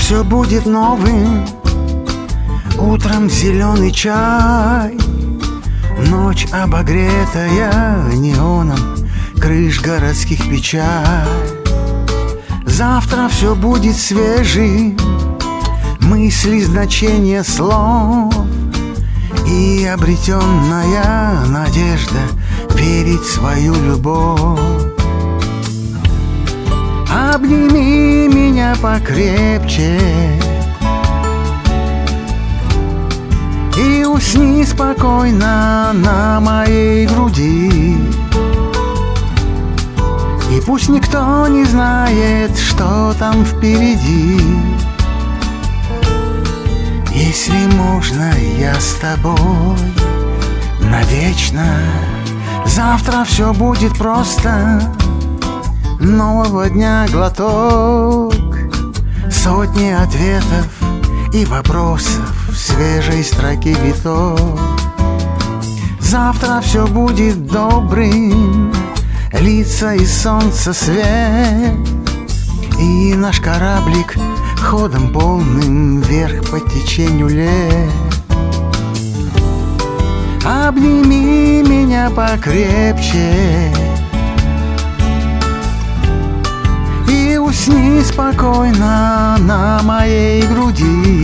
все будет новым. Утром зеленый чай, ночь обогретая неоном крыш городских печаль. Завтра все будет свежим, мысли, значение слов и обретенная надежда верить в свою любовь. Обними меня покрепче и усни спокойно на моей груди. И пусть никто не знает, что там впереди. Если можно, я с тобой навечно. Завтра все будет просто. Нового дня глоток, сотни ответов и вопросов в свежей строке виток. Завтра все будет добрым, лица и солнце свет, и наш кораблик ходом полным вверх по течению лет. Обними меня покрепче и усни спокойно на моей груди.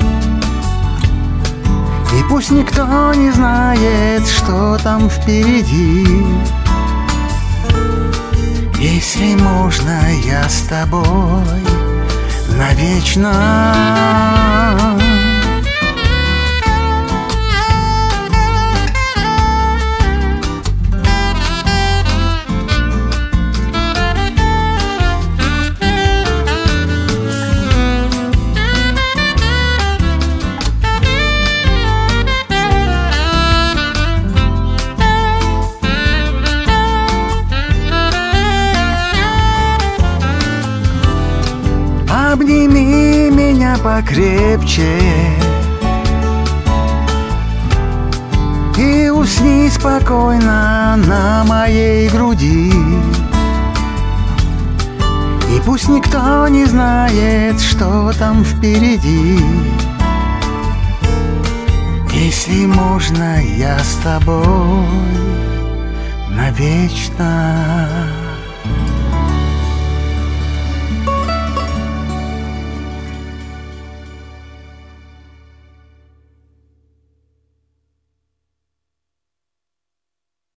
И пусть никто не знает, что там впереди. Если можно, я с тобой навечно. Обними меня покрепче и усни спокойно на моей груди. И пусть никто не знает, что там впереди. Если можно, я с тобой навечно.